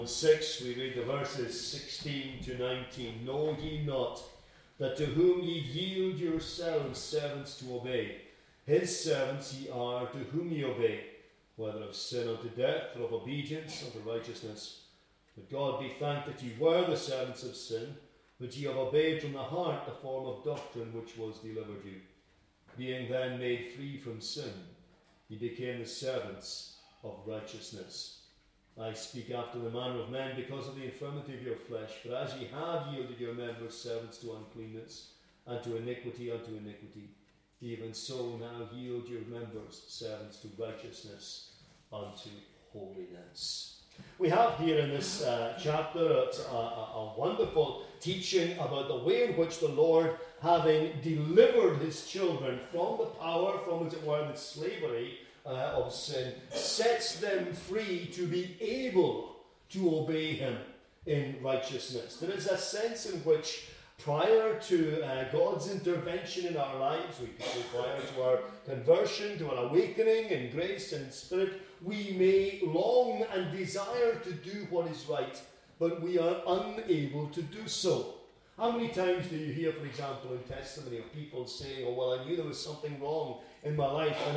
6, we read the verses 16 to 19. Know ye not that to whom ye yield yourselves servants to obey, his servants ye are to whom ye obey, whether of sin unto death, or of obedience unto righteousness. But God be thanked that ye were the servants of sin, but ye have obeyed from the heart the form of doctrine which was delivered you. Being then made free from sin, ye became the servants of righteousness. I speak after the manner of men because of the infirmity of your flesh. For as ye have yielded your members servants to uncleanness, and to iniquity unto iniquity, even so now yield your members servants to righteousness unto holiness. We have here in this chapter a wonderful teaching about the way in which the Lord, having delivered his children from the power, from as it were the slavery of sin, sets them free to be able to obey him in righteousness. There is a sense in which prior to God's intervention in our lives, we could say prior to our conversion, to our awakening in grace and spirit, we may long and desire to do what is right, but we are unable to do so. How many times do you hear, for example, in testimony of people saying, oh, well, I knew there was something wrong in my life, and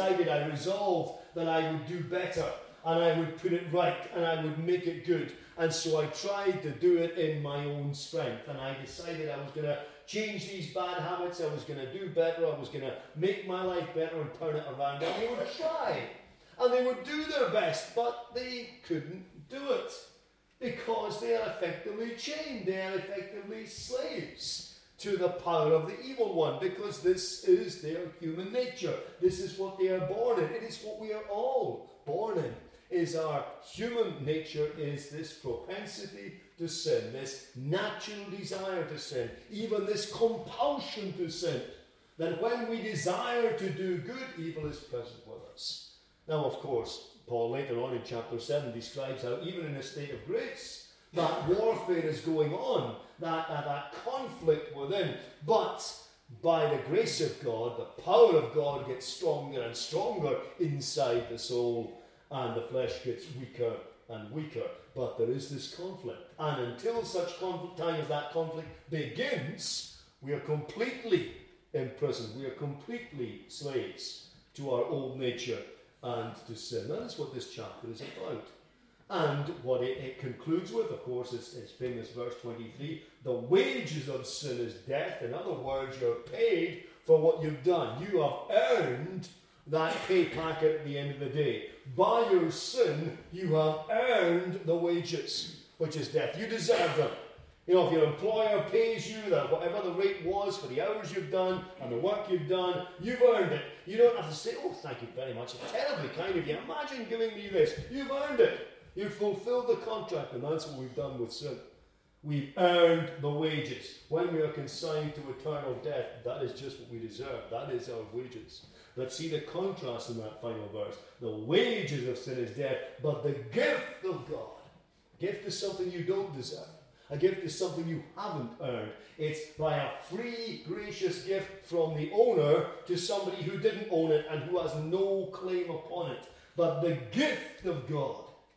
I resolved that I would do better, and I would put it right, and I would make it good. And so I tried to do it in my own strength, and I decided I was going to change these bad habits, I was going to do better, I was going to make my life better and turn it around. And they would try, and they would do their best, but they couldn't do it. Because they are effectively chained, they are effectively slaves to the power of the evil one, because this is their human nature. This is what they are born in. It is what we are all born in. Is our human nature, is this propensity to sin, this natural desire to sin, even this compulsion to sin, that when we desire to do good, evil is present with us. Now, of course, Paul later on in chapter 7 describes how even in a state of grace, that warfare is going on, that conflict within. But by the grace of God, the power of God gets stronger and stronger inside the soul, and the flesh gets weaker and weaker. But there is this conflict. And until such time as that conflict begins, we are completely imprisoned. We are completely slaves to our old nature and to sin. That is what this chapter is about. And what it concludes with, of course, is famous verse 23, the wages of sin is death. In other words, you're paid for what you've done. You have earned that pay packet at the end of the day. By your sin, you have earned the wages, which is death. You deserve them. You know, if your employer pays you that whatever the rate was for the hours you've done and the work you've done, you've earned it. You don't have to say, oh, thank you very much. It's terribly kind of you. Imagine giving me this. You've earned it. You've fulfilled the contract, and that's what we've done with sin. We've earned the wages. When we are consigned to eternal death, that is just what we deserve. That is our wages. But see the contrast in that final verse. The wages of sin is death, but the gift of God. Gift is something you don't deserve. A gift is something you haven't earned. It's by a free, gracious gift from the owner to somebody who didn't own it and who has no claim upon it. But the gift of God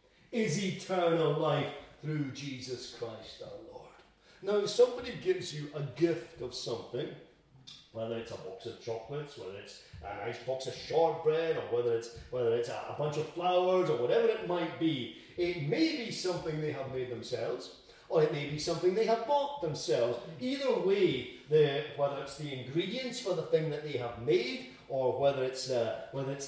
is eternal life through Jesus Christ our Lord. Now, if somebody gives you a gift of something, whether it's a box of chocolates, whether it's a nice box of shortbread, or whether it's a bunch of flowers, or whatever it might be, it may be something they have made themselves, or it may be something they have bought themselves. Either way, whether it's the ingredients for the thing that they have made, or whether it's the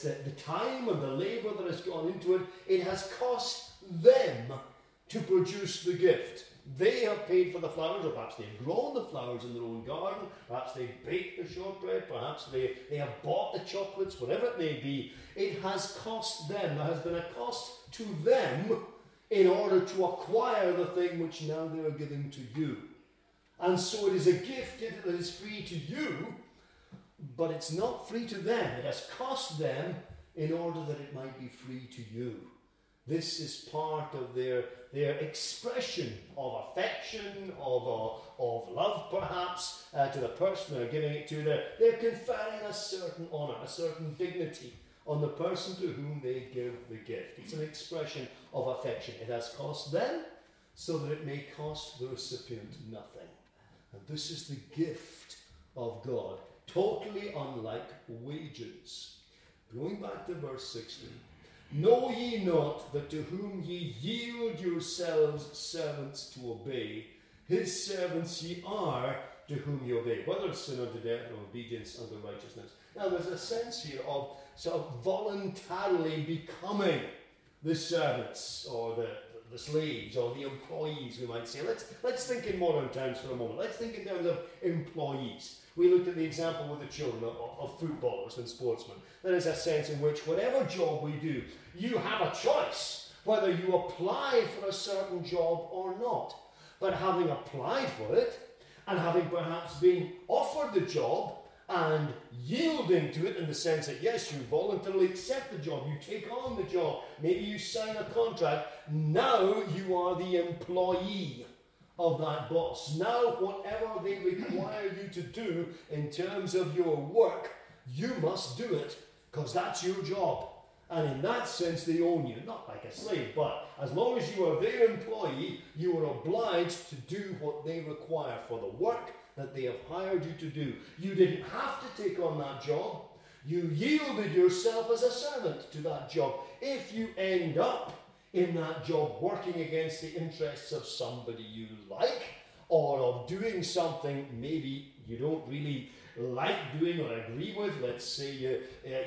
time and the labour that has gone into it, it has cost them to produce the gift. They have paid for the flowers, or perhaps they've grown the flowers in their own garden, perhaps they've baked the shortbread, perhaps they have bought the chocolates, whatever it may be. It has cost them. There has been a cost to them in order to acquire the thing which now they are giving to you. And so it is a gift that is free to you, but it's not free to them. It has cost them in order that it might be free to you. This is part of their expression of affection, of love perhaps, to the person they're giving it to. They're conferring a certain honour, a certain dignity on the person to whom they give the gift. It's an expression of affection. It has cost them so that it may cost the recipient nothing. And this is the gift of God, totally unlike wages. Going back to verse 16. Know ye not that to whom ye yield yourselves servants to obey, his servants ye are to whom ye obey, whether sin unto death or obedience unto righteousness. Now there's a sense here of sort of voluntarily becoming the servants or the slaves or the employees, we might say. Let's think in modern terms for a moment. Let's think in terms of employees. We looked at the example with the children of footballers and sportsmen. There is a sense in which whatever job we do, you have a choice whether you apply for a certain job or not. But having applied for it, and having perhaps been offered the job, and yielding to it in the sense that, yes, you voluntarily accept the job, you take on the job, maybe you sign a contract, now you are the employee of that boss. Now, whatever they require you to do in terms of your work, you must do it, because that's your job. And in that sense, they own you. Not like a slave, but as long as you are their employee, you are obliged to do what they require for the work that they have hired you to do. You didn't have to take on that job. You yielded yourself as a servant to that job. If you end up in that job working against the interests of somebody you like, or of doing something maybe you don't really like doing or agree with, let's say you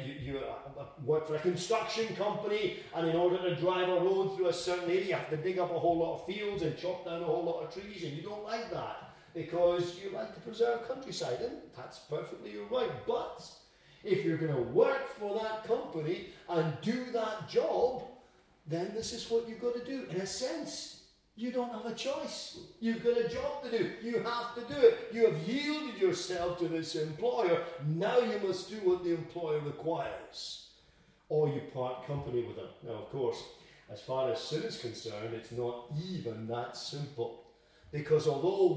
work for a construction company, and in order to drive a road through a certain area, you have to dig up a whole lot of fields and chop down a whole lot of trees, and you don't like that because you like to preserve countryside, and that's perfectly your right. But if you're going to work for that company and do that job, then this is what you've got to do. In a sense, you don't have a choice. You've got a job to do. You have to do it. You have yielded yourself to this employer. Now you must do what the employer requires, or you part company with them. Now, of course, as far as sin is concerned, it's not even that simple. Because although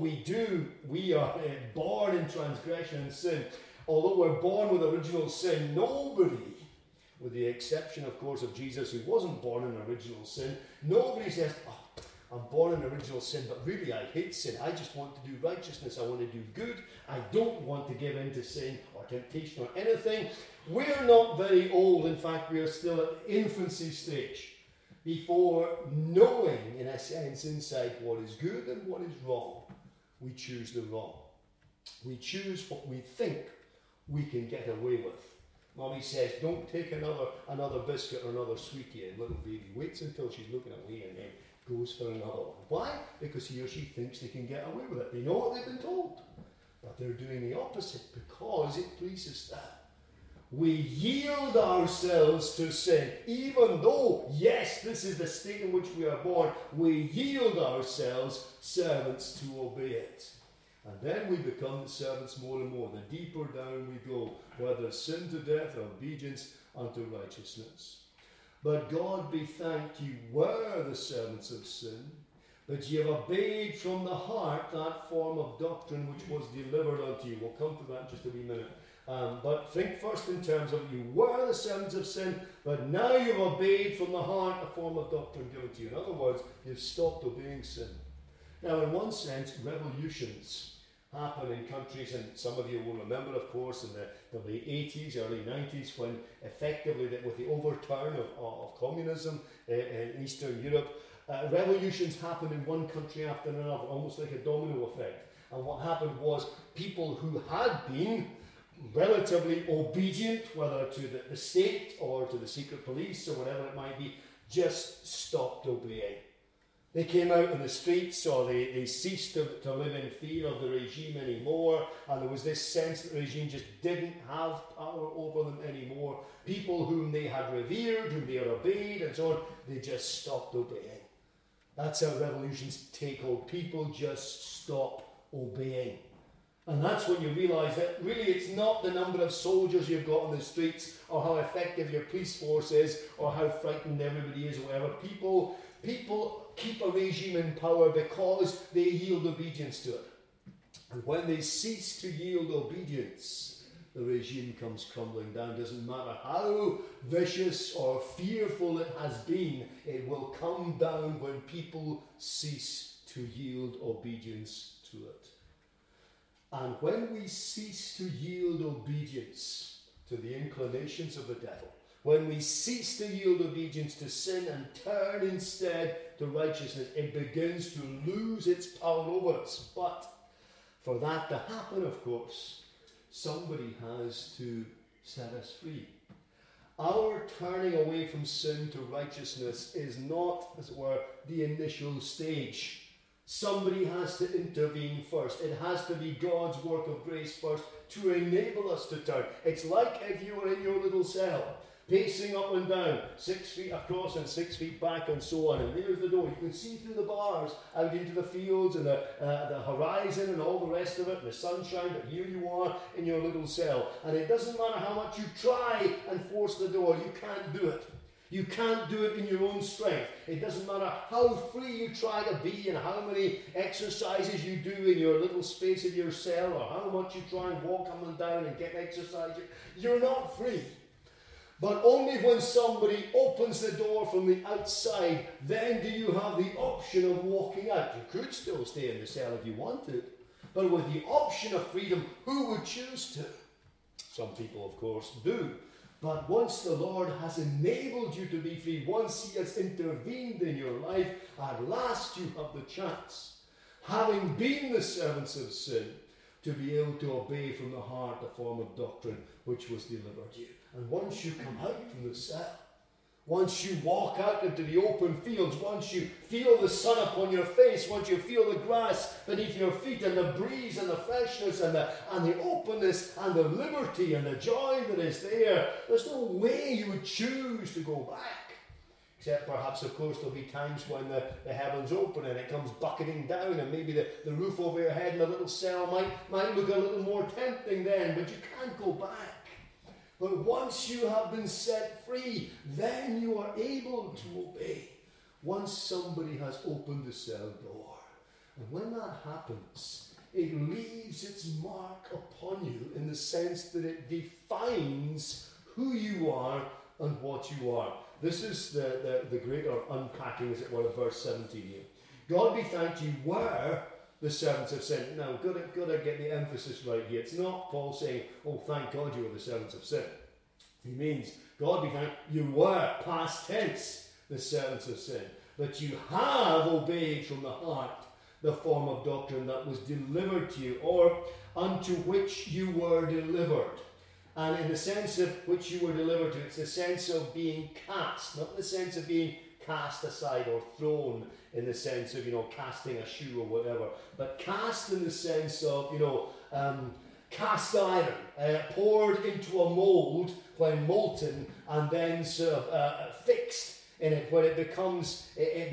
we are born in transgression and sin, although we're born with original sin, nobody, with the exception, of course, of Jesus, who wasn't born in original sin, nobody says, oh, I'm born in original sin, but really I hate sin. I just want to do righteousness. I want to do good. I don't want to give in to sin or temptation or anything. We're not very old. In fact, we are still at the infancy stage before knowing, in a sense, inside what is good and what is wrong. We choose the wrong. We choose what we think we can get away with. Mommy says, don't take another biscuit or another sweetie, and little baby waits until she's looking away and then goes for another one. Why? Because he or she thinks they can get away with it. They know what they've been told, but they're doing the opposite because it pleases them. We yield ourselves to sin, even though, yes, this is the state in which we are born. We yield ourselves servants to obey it. And then we become the servants more and more. The deeper down we go, whether sin to death or obedience unto righteousness. But God be thanked, you were the servants of sin, but ye have obeyed from the heart that form of doctrine which was delivered unto you. We'll come to that in just a wee minute. But think first in terms of you were the servants of sin, but now you've obeyed from the heart a form of doctrine given to you. In other words, you've stopped obeying sin. Now, in one sense, revolutions happen in countries, and some of you will remember, of course, in the late 80s, early 90s, when effectively, with the overturn of communism in Eastern Europe, revolutions happened in one country after another, almost like a domino effect. And what happened was people who had been relatively obedient, whether to the state or to the secret police or whatever it might be, just stopped obeying. They came out in the streets, or they ceased to live in fear of the regime anymore, and there was this sense that the regime just didn't have power over them anymore. People whom they had revered, whom they had obeyed, and so on, they just stopped obeying. That's how revolutions take hold. People just stop obeying. And that's when you realise that really it's not the number of soldiers you've got on the streets, or how effective your police force is, or how frightened everybody is, or whatever. People keep a regime in power because they yield obedience to it. And when they cease to yield obedience, the regime comes crumbling down. Doesn't matter how vicious or fearful it has been, it will come down when people cease to yield obedience to it. And when we cease to yield obedience to the inclinations of the devil, when we cease to yield obedience to sin and turn instead to righteousness, it begins to lose its power over us. But for that to happen, of course, somebody has to set us free. Our turning away from sin to righteousness is not, as it were, the initial stage. Somebody has to intervene first. It has to be God's work of grace first to enable us to turn. It's like if you were in your little cell, pacing up and down, 6 feet across and 6 feet back and so on. And there's the door. You can see through the bars out into the fields and the horizon and all the rest of it, and the sunshine, but here you are in your little cell. And it doesn't matter how much you try and force the door, you can't do it. You can't do it in your own strength. It doesn't matter how free you try to be and how many exercises you do in your little space of your cell, or how much you try and walk up and down and get exercise. You're not free. But only when somebody opens the door from the outside, then do you have the option of walking out. You could still stay in the cell if you wanted, but with the option of freedom, who would choose to? Some people, of course, do. But once the Lord has enabled you to be free, once He has intervened in your life, at last you have the chance, having been the servants of sin, to be able to obey from the heart the form of doctrine which was delivered you. And once you come out from the cell, once you walk out into the open fields, once you feel the sun upon your face, once you feel the grass beneath your feet and the breeze and the freshness and the openness and the liberty and the joy that is there, there's no way you would choose to go back. Except perhaps, of course, there'll be times when the heavens open and it comes bucketing down, and maybe the roof over your head in a little cell might look a little more tempting then, but you can't go back. But once you have been set free, then you are able to obey. Once somebody has opened the cell door. And when that happens, it leaves its mark upon you in the sense that it defines who you are and what you are. This is the greater unpacking, as it were, of verse 17 here. God be thanked, you were the servants of sin. Now, got to get the emphasis right here. It's not Paul saying, oh, thank God you were the servants of sin. He means, God be thanked, you were, past tense, the servants of sin. But you have obeyed from the heart the form of doctrine that was delivered to you, or unto which you were delivered. And in the sense of which you were delivered to, it's the sense of being cast, not the sense of being cast aside or thrown in the sense of, casting a shoe or whatever, but cast in the sense of, cast iron, poured into a mold when molten and then sort of fixed in it, where it becomes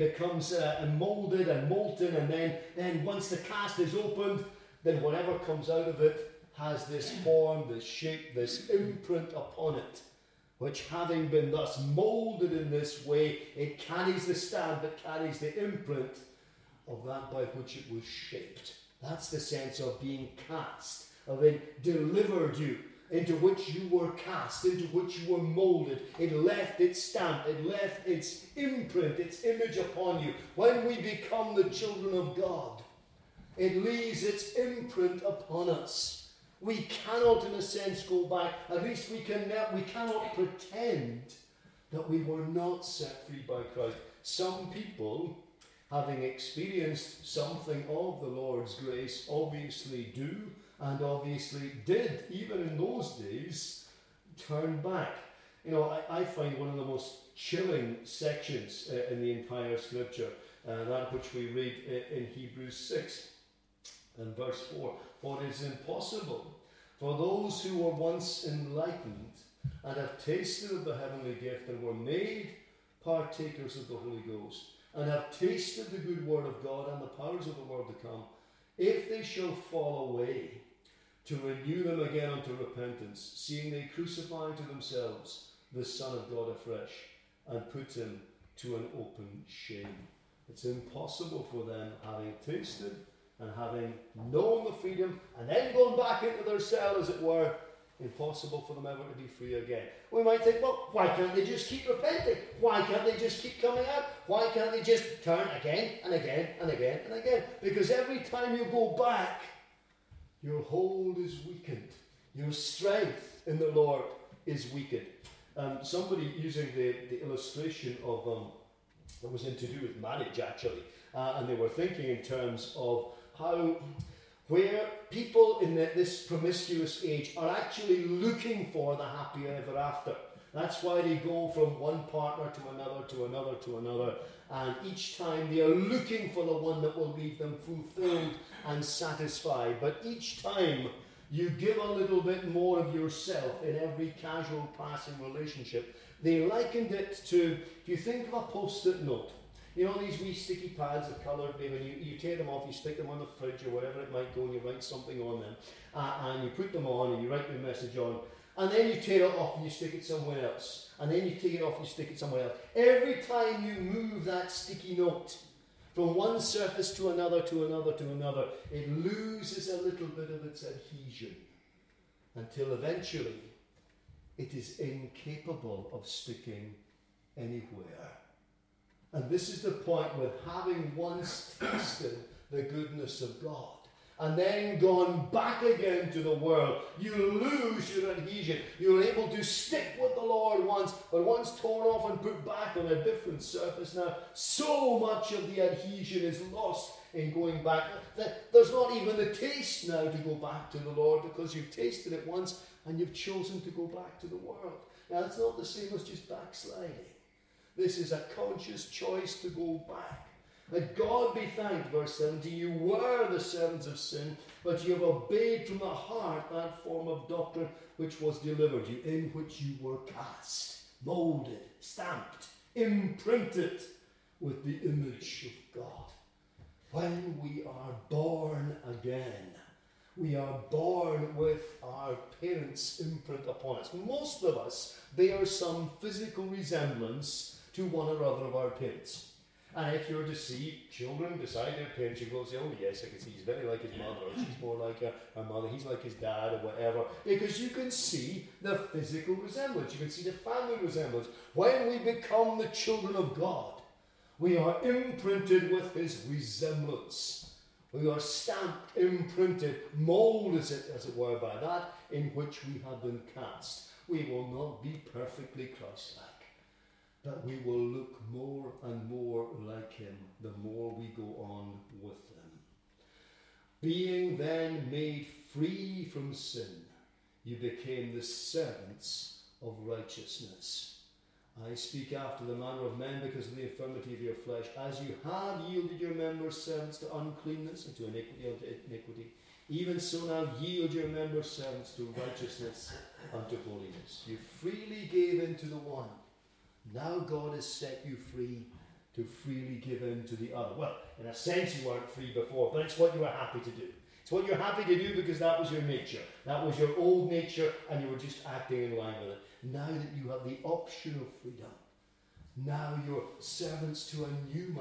molded and molten, and then once the cast is opened, then whatever comes out of it has this form, this shape, this imprint upon it, which having been thus moulded in this way, it carries the stamp, it carries the imprint of that by which it was shaped. That's the sense of being cast, of it delivered you, into which you were cast, into which you were moulded. It left its stamp, it left its imprint, its image upon you. When we become the children of God, it leaves its imprint upon us. We cannot, in a sense, go back. At least we cannot pretend that we were not set free by Christ. Some people, having experienced something of the Lord's grace, obviously do, and obviously did, even in those days, turn back. I find one of the most chilling sections in the entire Scripture, that which we read in Hebrews 6 and verse 4. For it is impossible for those who were once enlightened and have tasted of the heavenly gift and were made partakers of the Holy Ghost and have tasted the good word of God and the powers of the world to come, if they shall fall away, to renew them again unto repentance, seeing they crucify to themselves the Son of God afresh and put him to an open shame. It's impossible for them, having tasted and having known the freedom, and then going back into their cell, as it were, impossible for them ever to be free again. We might think, well, why can't they just keep repenting? Why can't they just keep coming out? Why can't they just turn again and again and again and again? Because every time you go back, your hold is weakened. Your strength in the Lord is weakened. Somebody using the illustration of that was to do with marriage, actually, and they were thinking in terms of how where people in this promiscuous age are actually looking for the happy ever after. That's why they go from one partner to another, to another, to another, and each time they are looking for the one that will leave them fulfilled and satisfied. But each time you give a little bit more of yourself in every casual passing relationship. They likened it to, if you think of a post-it note, you know these wee sticky pads of coloured, maybe you take them off, you stick them on the fridge or whatever it might go, and you write something on them, and you put them on and you write your message on, and then you take it off and you stick it somewhere else, and then you take it off and you stick it somewhere else. Every time you move that sticky note from one surface to another, to another, to another, it loses a little bit of its adhesion until eventually it is incapable of sticking anywhere. And this is the point with having once tasted the goodness of God and then gone back again to the world, you lose your adhesion. You're able to stick with the Lord once, but once torn off and put back on a different surface now, so much of the adhesion is lost in going back that there's not even the taste now to go back to the Lord, because you've tasted it once and you've chosen to go back to the world. Now, it's not the same as just backsliding. This is a conscious choice to go back. That God be thanked, verse 17, you were the servants of sin, but you have obeyed from the heart that form of doctrine which was delivered you, in which you were cast, moulded, stamped, imprinted with the image of God. When we are born again, we are born with our parents' imprint upon us. Most of us bear some physical resemblance to one or other of our parents. And if you were to see children beside their parents, you go say, oh yes, I can see he's very like his mother, or she's more like her mother, he's like his dad, or whatever. Because you can see the physical resemblance, you can see the family resemblance. When we become the children of God, we are imprinted with his resemblance. We are stamped, imprinted, molded, as it were, by that in which we have been cast. We will not be perfectly Christ-like, but we will look more and more like him the more we go on with him. Being then made free from sin, you became the servants of righteousness. I speak after the manner of men because of the infirmity of your flesh. As you have yielded your members servants to uncleanness and to iniquity, even so now yield your members servants to righteousness unto holiness. You freely gave in to the one. Now God has set you free to freely give in to the other. Well, in a sense you weren't free before, but it's what you were happy to do. It's what you're happy to do because that was your nature. That was your old nature and you were just acting in line with it. Now that you have the option of freedom, now you're servants to a new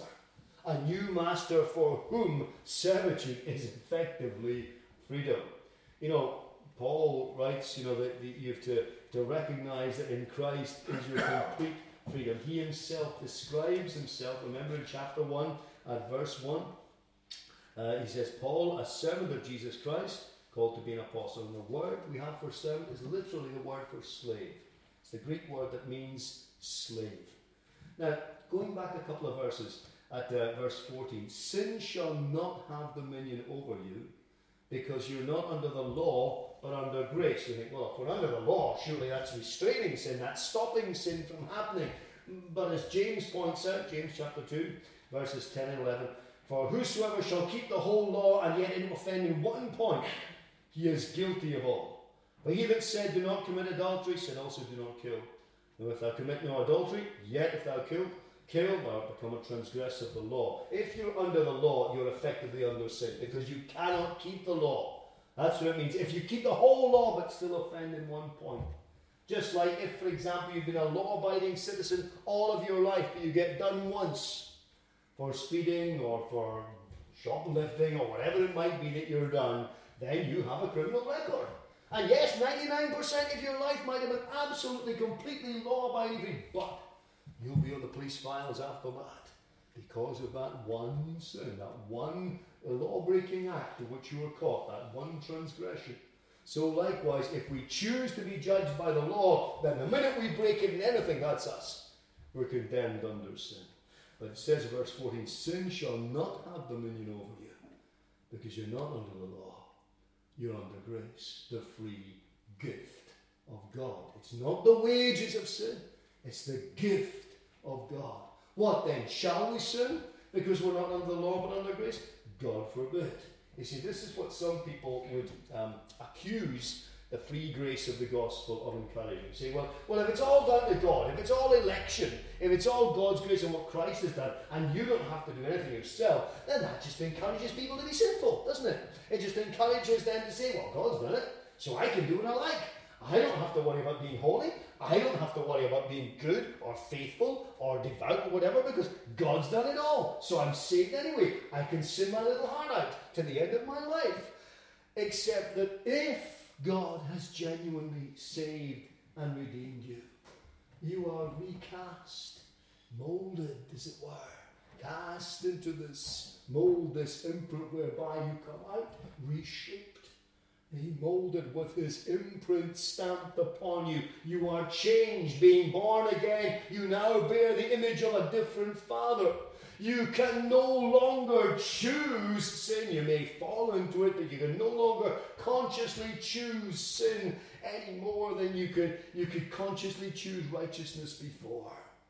master for whom servitude is effectively freedom. You know, Paul writes, that you have to recognize that in Christ is your complete freedom. He himself describes himself, remember in chapter 1 at verse 1, he says, Paul, a servant of Jesus Christ, called to be an apostle. And the word we have for servant is literally the word for slave. It's the Greek word that means slave. Now, going back a couple of verses at verse 14, sin shall not have dominion over you, because you're not under the law, but under grace. You think, well, if we're under the law, surely that's restraining sin, that's stopping sin from happening. But as James points out, James chapter 2, verses 10 and 11, for whosoever shall keep the whole law and yet offend in one point, he is guilty of all. For he that said, do not commit adultery, said also, do not kill. Now if thou commit no adultery, yet if thou kill, thou art become a transgressor of the law. If you're under the law, you're effectively under sin, because you cannot keep the law. That's what it means. If you keep the whole law but still offend in one point. Just like if, for example, you've been a law-abiding citizen all of your life, but you get done once for speeding or for shoplifting or whatever it might be that you're done, then you have a criminal record. And yes, 99% of your life might have been absolutely, completely law-abiding, but you'll be on the police files after that because of that one sin, that one law-breaking act of which you were caught, that one transgression. So likewise, if we choose to be judged by the law, then the minute we break it in anything, that's us. We're condemned under sin. But it says in verse 14, sin shall not have dominion over you, because you're not under the law. You're under grace, the free gift of God. It's not the wages of sin, it's the gift of God. What then? Shall we sin because we're not under the law but under grace? God forbid. You see, this is what some people would accuse the free grace of the gospel of encouraging. Say, well, if it's all down to God, if it's all election, if it's all God's grace and what Christ has done, and you don't have to do anything yourself, then that just encourages people to be sinful, doesn't it? It just encourages them to say, well, God's done it, so I can do what I like. I don't have to worry about being holy. I don't have to worry about being good or faithful or devout or whatever, because God's done it all. So I'm saved anyway. I can sin my little heart out to the end of my life. Except that if God has genuinely saved and redeemed you, you are recast, molded, as it were, cast into this mold, this imprint whereby you come out reshaped. He molded with his imprint stamped upon you. You are changed, being born again. You now bear the image of a different Father. You can no longer choose sin. You may fall into it, but you can no longer consciously choose sin any more than you could consciously choose righteousness before.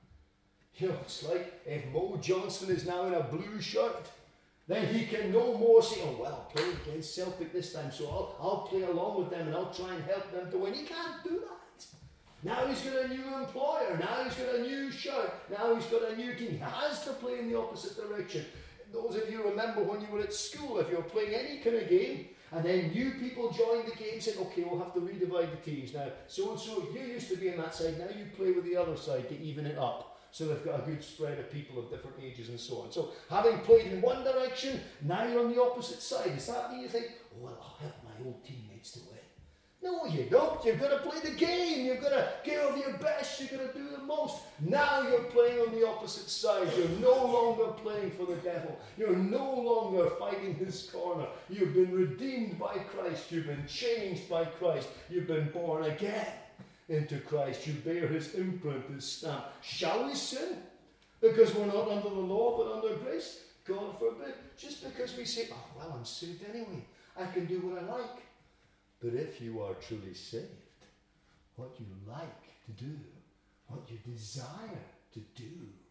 You know, it's like if Mo Johnson is now in a blue shirt, then he can no more say, oh, well, play against Celtic this time, so I'll play along with them and I'll try and help them to win. He can't do that. Now he's got a new employer. Now he's got a new shirt. Now he's got a new team. He has to play in the opposite direction. Those of you remember when you were at school, if you were playing any kind of game, and then new people joined the game, said, okay, we'll have to redivide the teams. Now, so-and-so, you used to be on that side. Now you play with the other side to even it up. So they've got a good spread of people of different ages and so on. So having played in one direction, now you're on the opposite side. Does that mean you think, oh, well, I'll help my old teammates to win? No, you don't. You've got to play the game. You've got to give your best. You've got to do the most. Now you're playing on the opposite side. You're no longer playing for the devil. You're no longer fighting his corner. You've been redeemed by Christ. You've been changed by Christ. You've been born again into Christ. You bear his imprint, his stamp. Shall we sin because we're not under the law but under grace? God forbid. Just because we say, oh, well, I'm saved anyway. I can do what I like. But if you are truly saved, what you like to do, what you desire to do,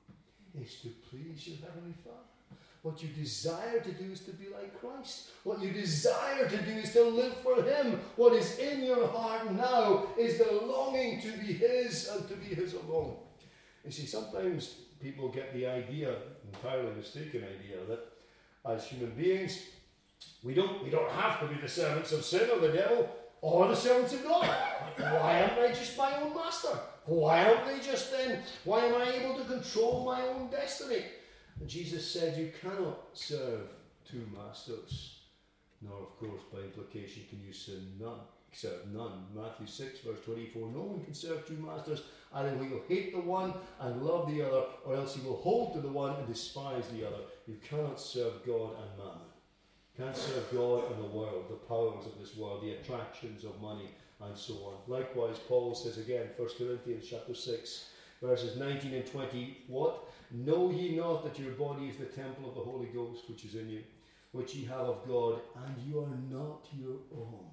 is to please your Heavenly Father. What you desire to do is to be like Christ. What you desire to do is to live for him. What is in your heart now is the longing to be his and to be his alone. You see, sometimes people get the idea, entirely mistaken idea, that as human beings, we don't have to be the servants of sin or the devil or the servants of God. Why aren't I just my own master? Why aren't they just then? Why am I able to control my own destiny? And Jesus said, you cannot serve two masters, nor, of course, by implication, can you serve none. Matthew 6, verse 24, no one can serve two masters. Either he will hate the one and love the other, or else he will hold to the one and despise the other. You cannot serve God and mammon. You can't serve God and the world, the powers of this world, the attractions of money, and so on. Likewise, Paul says again, 1 Corinthians chapter 6, verses 19 and 20, what? Know ye not that your body is the temple of the Holy Ghost which is in you, which ye have of God, and you are not your own?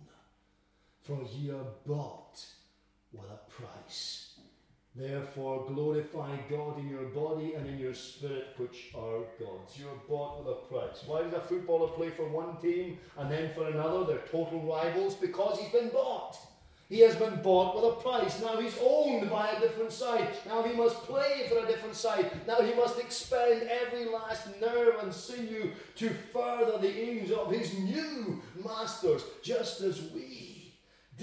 For ye are bought with a price. Therefore glorify God in your body and in your spirit, which are God's. You're bought with a price. Why does a footballer play for one team and then for another? They're total rivals, because he's been bought. He has been bought with a price. Now he's owned by a different side. Now he must play for a different side. Now he must expend every last nerve and sinew to further the aims of his new masters, just as we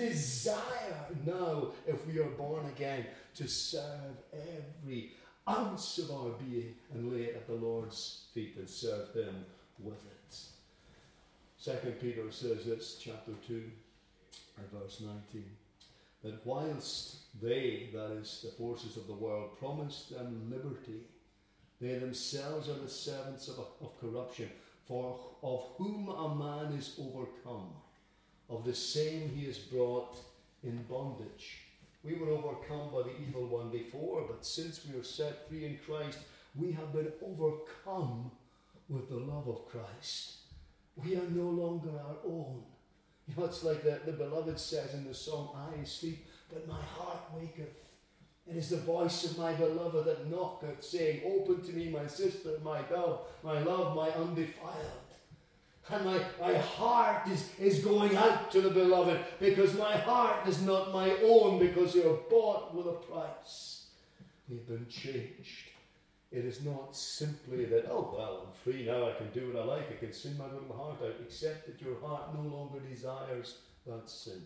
desire now, if we are born again, to serve every ounce of our being and lay it at the Lord's feet and serve him with it. 2 Peter says this, chapter 2. And verse 19. That whilst they, that is the forces of the world, promised them liberty, they themselves are the servants of corruption. For of whom a man is overcome, of the same he is brought in bondage. We were overcome by the evil one before, but since we are set free in Christ, we have been overcome with the love of Christ. We are no longer our own. You know, it's like the beloved says in the song, I sleep, but my heart waketh. It is the voice of my beloved that knocketh, saying, open to me, my sister, my dove, my love, my undefiled. And my heart is going out to the beloved, because my heart is not my own, because you are bought with a price. We've been changed. It is not simply that, oh, well, I'm free now, I can do what I like, I can sing my little heart out, except that your heart no longer desires that sin.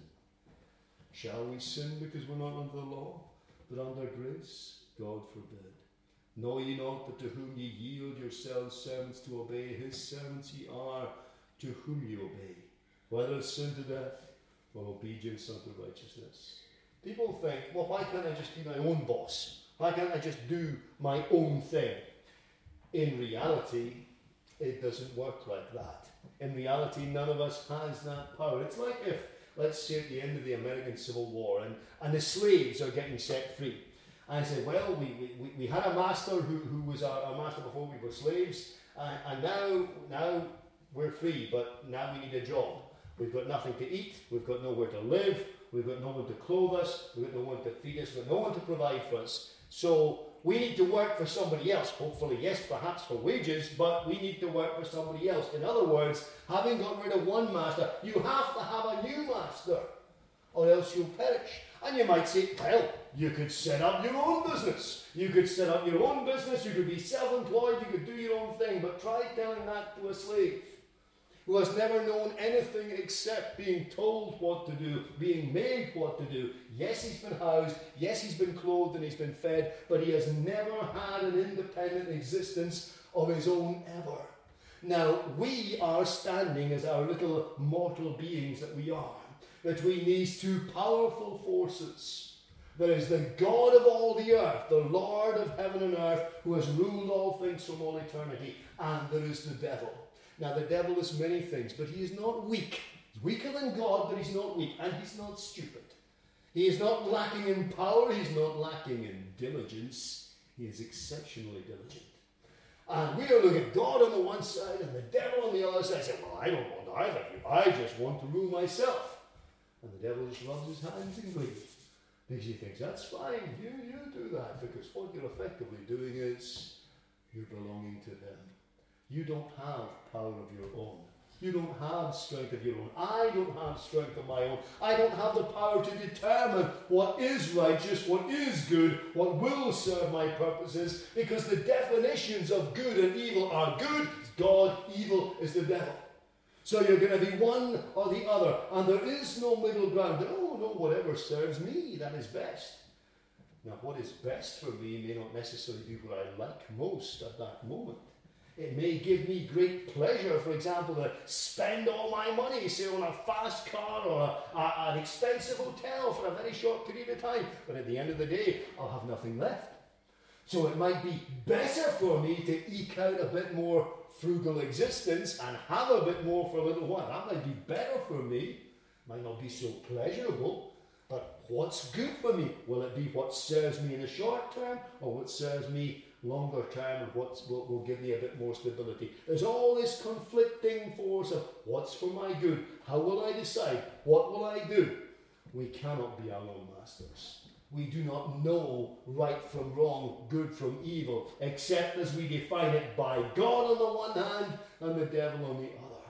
Shall we sin because we're not under the law, but under grace? God forbid. Know ye not that to whom ye yield yourselves servants to obey, his servants ye are, to whom ye obey, whether it's sin to death or obedience unto righteousness. People think, well, why can't I just be my own boss? Why can't I just do my own thing? In reality, it doesn't work like that. In reality, none of us has that power. It's like if, let's say at the end of the American Civil War, and the slaves are getting set free. And I say, well, we had a master who was our master before we were slaves, and now we're free, but now we need a job. We've got nothing to eat, we've got nowhere to live, we've got no one to clothe us, we've got no one to feed us, we've got no one to provide for us. So we need to work for somebody else. Hopefully, yes, perhaps for wages, but we need to work for somebody else. In other words, having got rid of one master, you have to have a new master, or else you'll perish. And you might say, well, you could set up your own business. You could set up your own business, you could be self-employed, you could do your own thing. But try telling that to a slave who has never known anything except being told what to do, being made what to do. Yes, he's been housed, yes, he's been clothed and he's been fed, but he has never had an independent existence of his own ever. Now, we are standing as our little mortal beings that we are, between these two powerful forces. There is the God of all the earth, the Lord of heaven and earth, who has ruled all things from all eternity, and there is the devil. Now, the devil is many things, but he is not weak. He's weaker than God, but he's not weak, and he's not stupid. He is not lacking in power, he's not lacking in diligence. He is exceptionally diligent. And we are looking at God on the one side and the devil on the other side. I say, well, I don't want either of you. I just want to rule myself. And the devil just rubs his hands in glee. Because he thinks, that's fine, you do that. Because what you're effectively doing is you're belonging to them. You don't have power of your own. You don't have strength of your own. I don't have strength of my own. I don't have the power to determine what is righteous, what is good, what will serve my purposes, because the definitions of good and evil are good is God, evil is the devil. So you're going to be one or the other, and there is no middle ground. Oh, no, whatever serves me, that is best. Now, what is best for me may not necessarily be what I like most at that moment. It may give me great pleasure, for example, to spend all my money, say, on a fast car or an expensive hotel for a very short period of time. But at the end of the day, I'll have nothing left. So it might be better for me to eke out a bit more frugal existence and have a bit more for a little while. That might be better for me. Might not be so pleasurable. But what's good for me? Will it be what serves me in the short term, or what serves me longer term, and what will give me a bit more stability? There's all this conflicting force of what's for my good, how will I decide, what will I do? We cannot be our own masters. We do not know right from wrong, good from evil, except as we define it by God on the one hand and the devil on the other.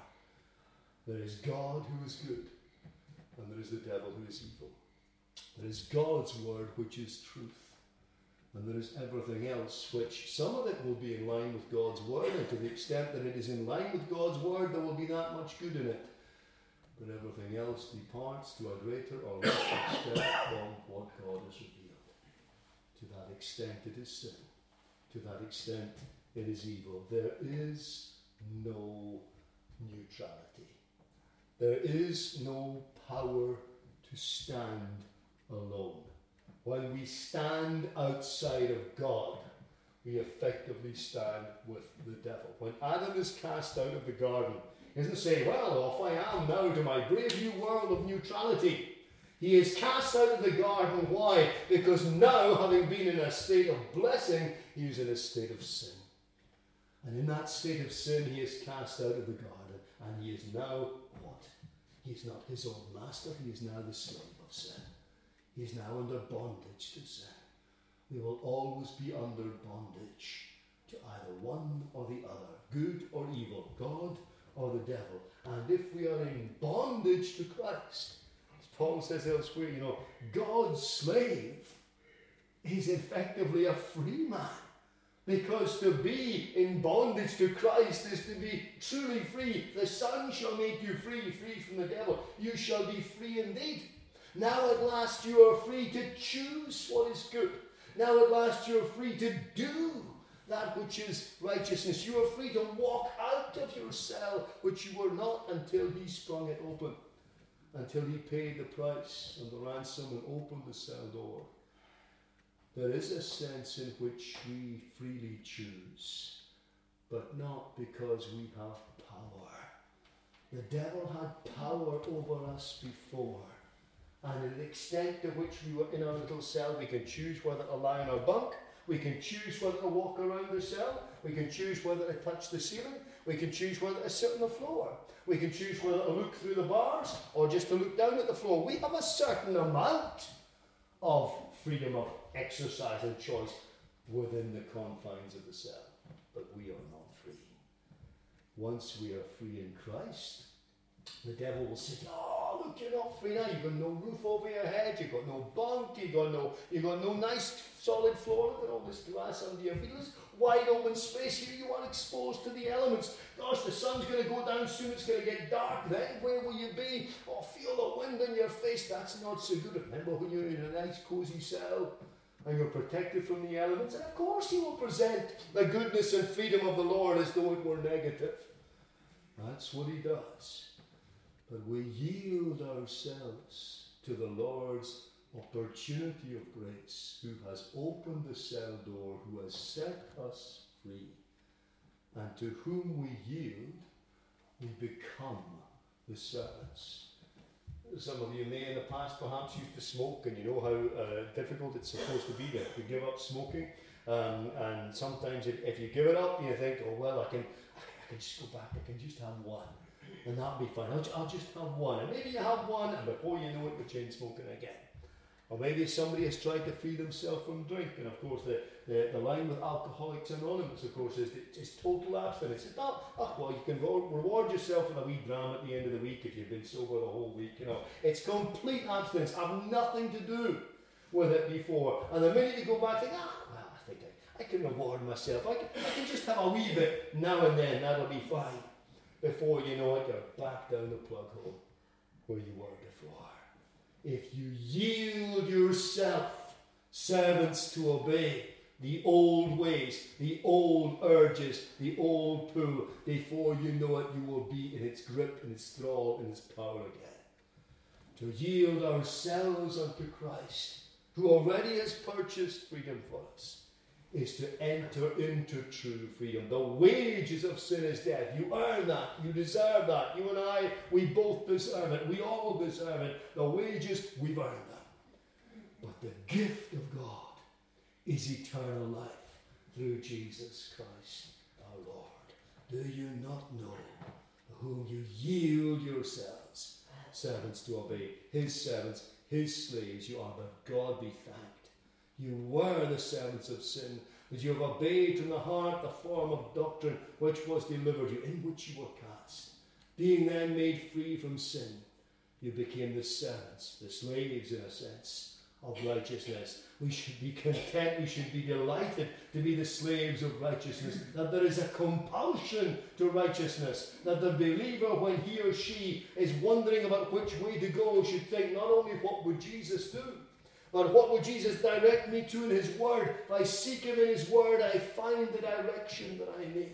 There is God who is good, and there is the devil who is evil. There is God's word, which is truth. And there is everything else, which some of it will be in line with God's word, and to the extent that it is in line with God's word, there will be that much good in it. But everything else departs to a greater or less extent from what God has revealed. To that extent it is sin. To that extent it is evil. There is no neutrality. There is no power to stand alone. When we stand outside of God, we effectively stand with the devil. When Adam is cast out of the garden, he doesn't say, well, off I am now to my brave new world of neutrality. He is cast out of the garden. Why? Because now, having been in a state of blessing, he is in a state of sin. And in that state of sin, he is cast out of the garden. And he is now what? He is not his own master. He is now the slave of sin. He is now under bondage to sin. We will always be under bondage to either one or the other, good or evil, God or the devil. And if we are in bondage to Christ, as Paul says elsewhere, God's slave is effectively a free man. Because to be in bondage to Christ is to be truly free. The Son shall make you free, free from the devil. You shall be free indeed. Now at last you are free to choose what is good. Now at last you are free to do that which is righteousness. You are free to walk out of your cell, which you were not until he sprung it open, until he paid the price and the ransom and opened the cell door. There is a sense in which we freely choose, but not because we have power. The devil had power over us before. And in the extent to which we were in our little cell, we can choose whether to lie in our bunk, we can choose whether to walk around the cell, we can choose whether to touch the ceiling, we can choose whether to sit on the floor, we can choose whether to look through the bars or just to look down at the floor. We have a certain amount of freedom of exercise and choice within the confines of the cell, but we are not free. Once we are free in Christ, the devil will say, oh, look, you're not free now. You've got no roof over your head. You've got no bunk. You've got no nice solid floor. Look at all this glass under your feet. This wide open space here. You are exposed to the elements. Gosh, the sun's going to go down soon. It's going to get dark. Then where will you be? Oh, feel the wind in your face. That's not so good. Remember when you're in a nice cozy cell and you're protected from the elements? And of course he will present the goodness and freedom of the Lord as though it were negative. That's what he does. But we yield ourselves to the Lord's opportunity of grace, who has opened the cell door, who has set us free. And to whom we yield, we become the servants. Some of you may in the past perhaps used to smoke, and you know how difficult it's supposed to be to give up smoking. And sometimes if you give it up, you think, oh well, I can just go back, I can just have one. And that'll be fine. I'll just have one. And maybe you have one, and before you know it, you're chain smoking again. Or maybe somebody has tried to free themselves from drink. And of course, the line with Alcoholics Anonymous, of course, is total abstinence. It's not, well, you can reward yourself with a wee dram at the end of the week if you've been sober the whole week. It's complete abstinence. Have nothing to do with it before. And the minute you go back, think, well, I think I can reward myself. I can just have a wee bit now and then. That'll be fine. Before you know it, you're back down the plug hole where you were before. If you yield yourself, servants, to obey the old ways, the old urges, the old pull, before you know it, you will be in its grip, in its thrall, in its power again. To yield ourselves unto Christ, who already has purchased freedom for us, is to enter into true freedom. The wages of sin is death. You earn that. You deserve that. You and I, we both deserve it. We all deserve it. The wages, we've earned them. But the gift of God is eternal life through Jesus Christ our Lord. Do you not know whom you yield yourselves, servants, to obey? His servants, his slaves you are, but God be thanked. You were the servants of sin, but you have obeyed from the heart the form of doctrine which was delivered you, in which you were cast. Being then made free from sin, you became the servants, the slaves in a sense, of righteousness. We should be content, we should be delighted to be the slaves of righteousness, that there is a compulsion to righteousness, that the believer, when he or she is wondering about which way to go, should think not only what would Jesus do, but what would Jesus direct me to in his word? If I seek him in his word, I find the direction that I need.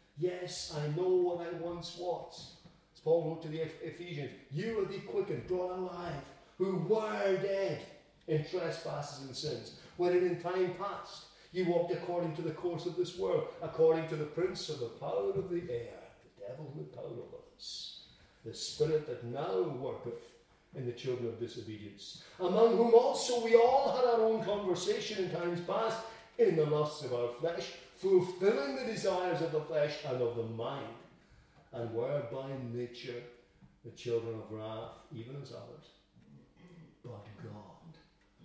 Yes, I know what I once was. As Paul wrote to the Ephesians, you are the quickened, brought alive who were dead in trespasses and sins, wherein in time past you walked according to the course of this world, according to the prince of the power of the air, the devil and the power of us, the spirit that now worketh in the children of disobedience, among whom also we all had our own conversation in times past, in the lusts of our flesh, fulfilling the desires of the flesh and of the mind, and were by nature the children of wrath, even as others. But God,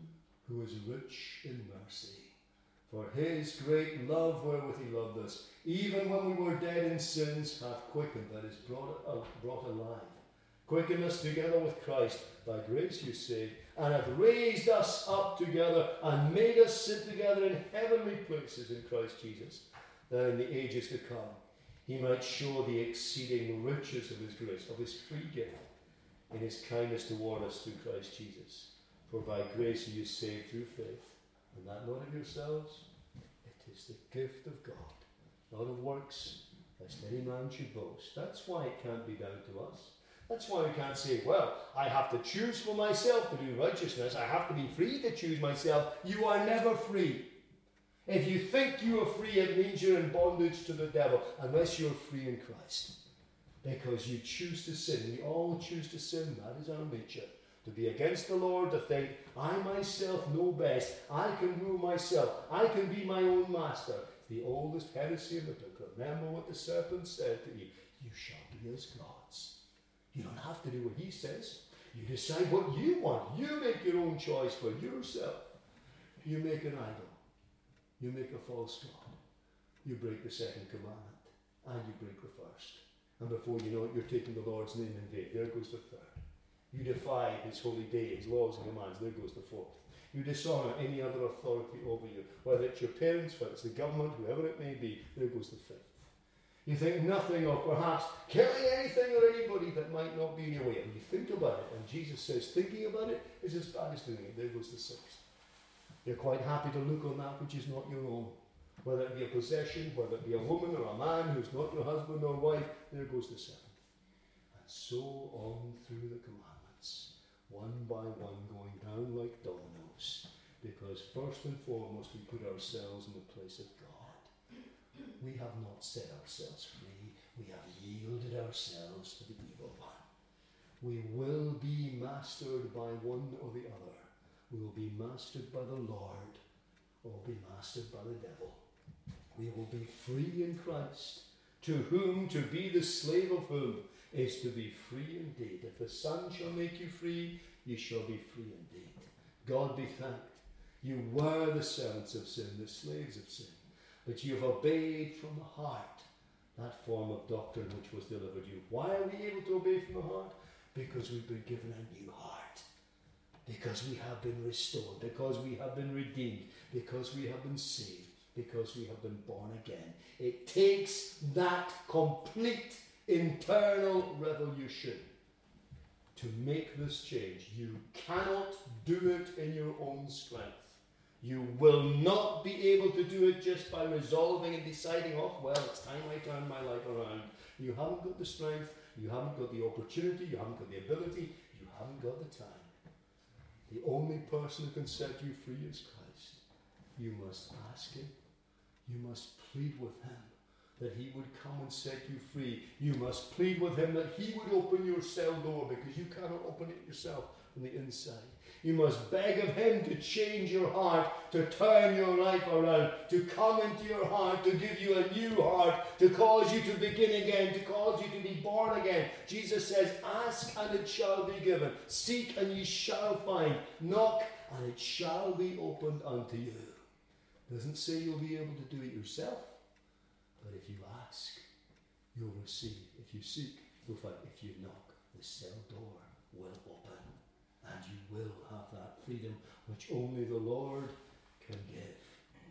who is rich in mercy, for his great love wherewith he loved us, even when we were dead in sins, hath quickened, that is, brought alive, quickened us together with Christ. By grace you saved, and hath raised us up together, and made us sit together in heavenly places in Christ Jesus, that in the ages to come he might show the exceeding riches of his grace, of his free gift, in his kindness toward us through Christ Jesus. For by grace are you saved through faith, and that not of yourselves, it is the gift of God, not of works, lest any man should boast. That's why it can't be down to us. That's why we can't say, well, I have to choose for myself to do righteousness. I have to be free to choose myself. You are never free. If you think you are free, it means you're in bondage to the devil, unless you're free in Christ. Because you choose to sin. We all choose to sin. That is our nature. To be against the Lord, to think, I myself know best. I can rule myself. I can be my own master. The oldest heresy in the book. Remember what the serpent said to Eve. You shall be as gods. You don't have to do what he says. You decide what you want. You make your own choice for yourself. You make an idol. You make a false god. You break the second commandment. And you break the first. And before you know it, you're taking the Lord's name in vain. There goes the third. You defy his holy day, his laws and commands. There goes the fourth. You dishonour any other authority over you. Whether it's your parents, whether it's the government, whoever it may be. There goes the fifth. You think nothing of perhaps killing anything or anybody that might not be in your way. And you think about it, and Jesus says thinking about it is as bad as doing it. There goes the sixth. You're quite happy to look on that which is not your own. Whether it be a possession, whether it be a woman or a man who's not your husband or wife, there goes the seventh. And so on through the commandments, one by one going down like dominoes. Because first and foremost we put ourselves in the place of God. We have not set ourselves free. We have yielded ourselves to the evil one. We will be mastered by one or the other. We will be mastered by the Lord or be mastered by the devil. We will be free in Christ, to whom to be the slave of whom is to be free indeed. If the Son shall make you free, you shall be free indeed. God be thanked. You were the servants of sin, the slaves of sin. But you have obeyed from the heart that form of doctrine which was delivered you. Why are we able to obey from the heart? Because we've been given a new heart. Because we have been restored. Because we have been redeemed. Because we have been saved. Because we have been born again. It takes that complete internal revolution to make this change. You cannot do it in your own strength. You will not be able to do it just by resolving and deciding, oh, well, it's time I turn my life around. You haven't got the strength, you haven't got the opportunity, you haven't got the ability, you haven't got the time. The only person who can set you free is Christ. You must ask him. You must plead with him that he would come and set you free. You must plead with him that he would open your cell door, because you cannot open it yourself from the inside. You must beg of him to change your heart, to turn your life around, to come into your heart, to give you a new heart, to cause you to begin again, to cause you to be born again. Jesus says, ask and it shall be given. Seek and ye shall find. Knock and it shall be opened unto you. It doesn't say you'll be able to do it yourself, but if you ask, you'll receive. If you seek, you'll find. If you knock, the cell door will open. And you will have that freedom which only the Lord can give.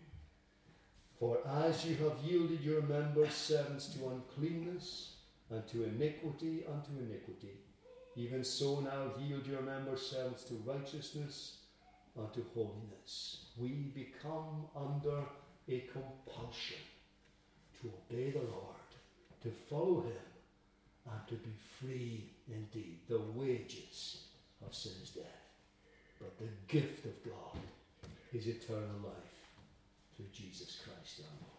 For as you have yielded your members servants to uncleanness, and to iniquity unto iniquity, even so now yield your members servants to righteousness unto holiness. We become under a compulsion to obey the Lord, to follow him, and to be free indeed. The wages of sin is death. but the gift of God is eternal life through Jesus Christ our Lord.